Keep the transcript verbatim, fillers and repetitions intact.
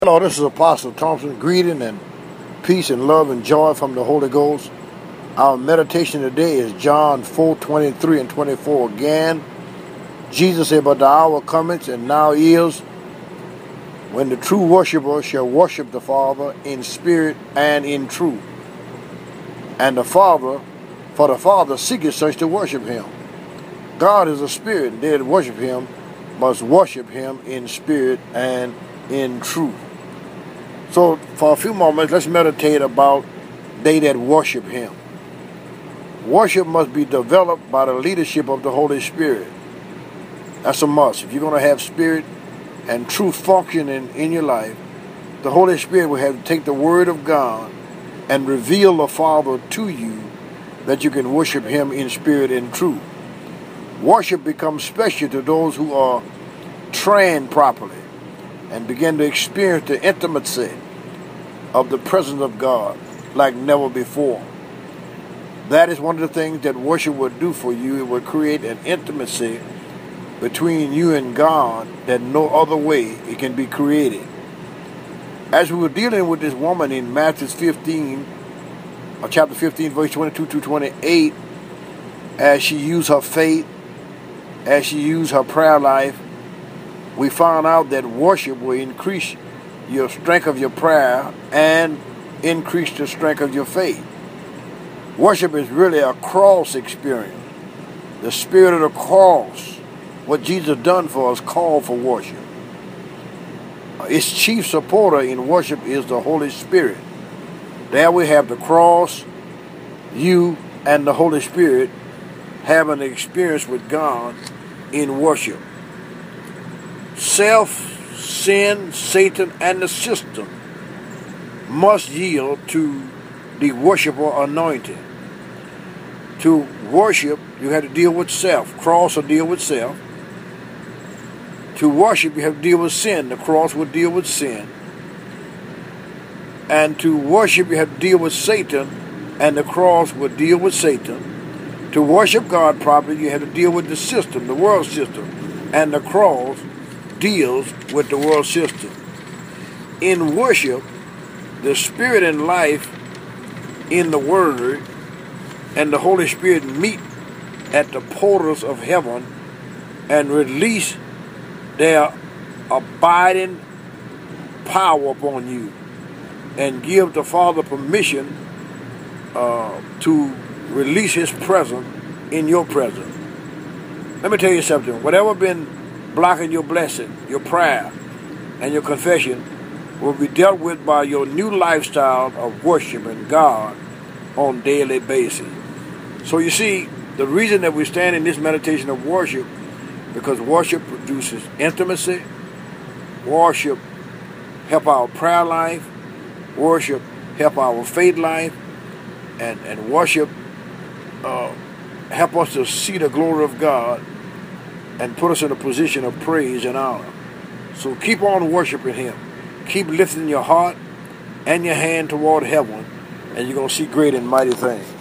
Hello, this is Apostle Thompson. Greeting and peace and love and joy from the Holy Ghost. Our meditation today is John four twenty-three and twenty-four. Again, Jesus said, "But the hour cometh, and now is, when the true worshiper shall worship the Father in spirit and in truth. And the Father, for the Father seeketh such to worship him." God is a spirit, and they that worship him must worship him in spirit and in truth. So for a few moments, let's meditate about they that worship him. Worship must be developed by the leadership of the Holy Spirit. That's a must. If you're going to have spirit and truth functioning in your life, the Holy Spirit will have to take the Word of God and reveal the Father to you that you can worship him in spirit and truth. Worship becomes special to those who are trained properly and begin to experience the intimacy of the presence of God like never before. That is one of the things that worship will do for you. It will create an intimacy between you and God that no other way it can be created. As we were dealing with this woman in Matthew fifteen, or chapter fifteen, verse twenty-two to twenty-eight, as she used her faith, as she used her prayer life, we found out that worship will increase your strength of your prayer and increase the strength of your faith. Worship is really a cross experience. The spirit of the cross, what Jesus done for us, called for worship. Its chief supporter in worship is the Holy Spirit. There we have the cross, you and the Holy Spirit having an experience with God in worship. Self, sin, Satan, and the system must yield to the worshiper anointing. To worship, you have to deal with self. Cross will deal with self. To worship, you have to deal with sin. The cross will deal with sin. And to worship, you have to deal with Satan, and the cross will deal with Satan. To worship God properly, you have to deal with the system, the world system, and the cross deals with the world system. In worship, the Spirit and life in the Word and the Holy Spirit meet at the portals of heaven and release their abiding power upon you and give the Father permission uh, to release his presence in your presence. Let me tell you something. Whatever been blocking your blessing, your prayer, and your confession will be dealt with by your new lifestyle of worshiping God on a daily basis. So you see, the reason that we stand in this meditation of worship, because worship produces intimacy, worship help our prayer life, worship help our faith life, and, and worship uh, help us to see the glory of God and put us in a position of praise and honor. So keep on worshiping him. Keep lifting your heart and your hand toward heaven, and you're going to see great and mighty things.